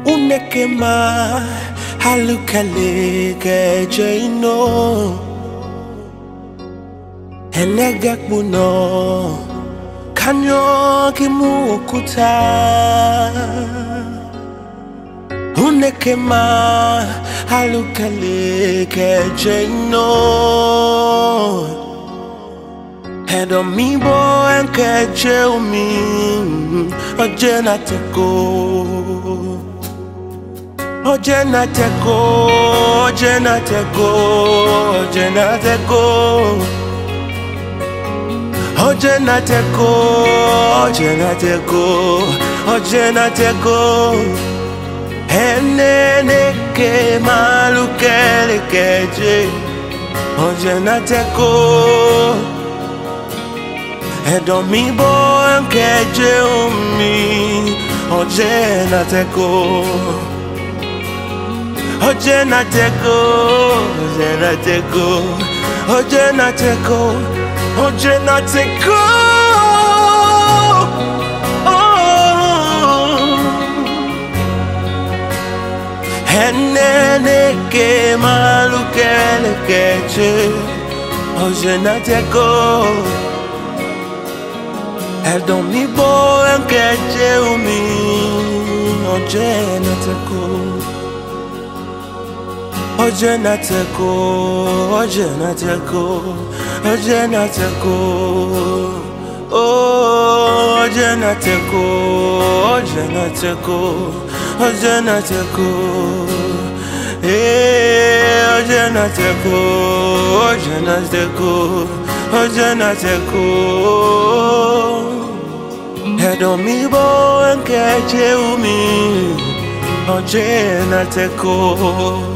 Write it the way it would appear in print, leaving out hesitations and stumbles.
Unekema halukale kejeino Enegakbuno kanyo kimukuta Unekema halukale kejeino Edomibo enkeje umi ojena teko Ojena teko ojena teko ojena teko ojena teko ojena teko ojena teko Enene ke malukele keje ojena teko Edomibo enkeje umi ojena teko Ojena teko ojena teko ojena teko ojena teko Enene ke malukele keje ojena teko Edomibo enkeje umi ojena teko Ojena teko ojena teko ojena teko ojena teko ojena teko ojena teko ojena teko ojena teko ojena teko Edomibo enkeje umi ojena teko